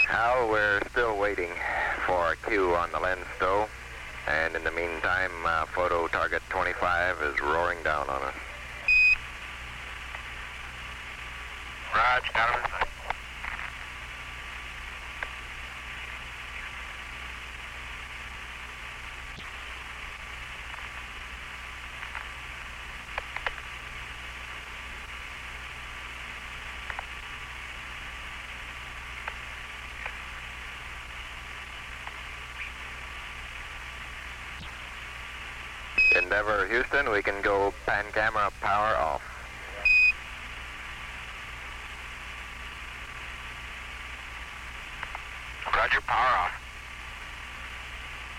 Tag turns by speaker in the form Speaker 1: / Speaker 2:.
Speaker 1: Hal, we're still waiting for a cue on the lens stow. And in the meantime, photo target 25 is roaring down on us.
Speaker 2: Roger, got him.
Speaker 1: Endeavour Houston, we can go pan camera power off.
Speaker 2: Roger, power off.